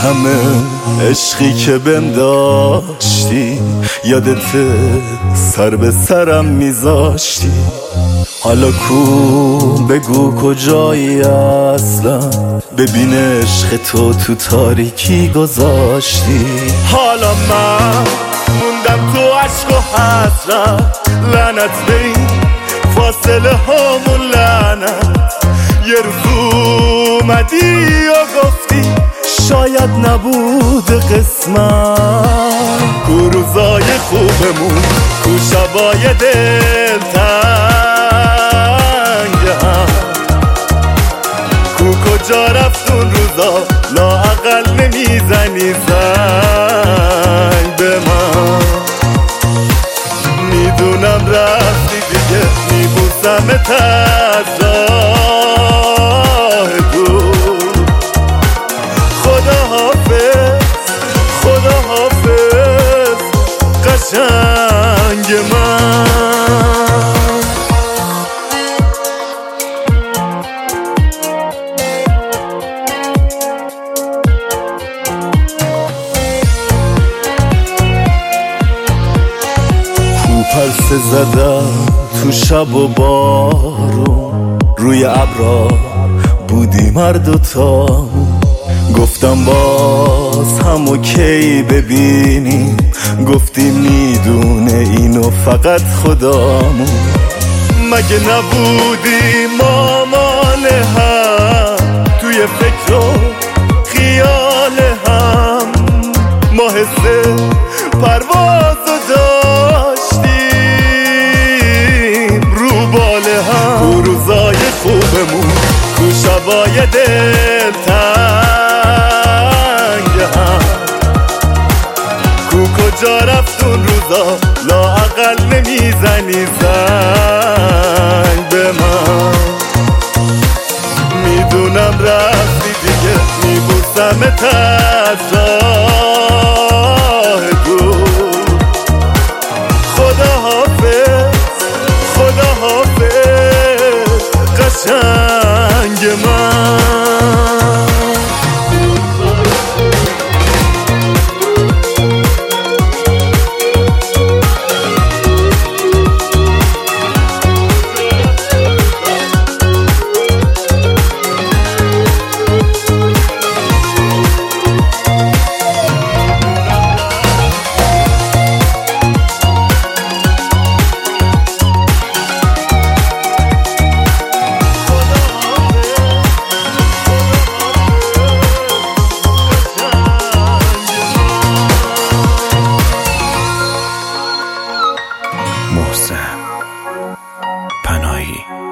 همه عشقی که بهم داشتی، یادت سر به سرم میذاشتی. حالا کو بگو کجایی اصلا، ببین عشق تو تاریکی گذاشتی. حالا من موندم تو عشق و حسرت، لعنت به این فاصله هامون، لعنت. یه روز اومدی و گفتی شاید نبود قسمت. کو روزای خوبمون، کو شبای دلتنگم، کو کجا رفت اون روزا لااقل نمیزنی زنگ به من. میدونم رفتی دیگه، میبوسمت از راه دور. خدا حافظ قشنگ من. پرسه زدم تو شب و بارون، روی ابرا بودیم هر دوتا. گفتم باز هم اوکی ببینیم، گفتی میدونه اینو فقط خدامون. مگه نبودی مامان هم، توی فکر و خیال هم، ما حس پروازو داشتیم رو باله هم. کو روزای خوبمون، کو شبای دلتنگم، کو کجا رفت اون روزا لااقل نمیزنی زنگ به من. میدونم رفتی دیگه، میبوسمت از راه دور. خدا حافظ قشنگ من. محسن پناهی.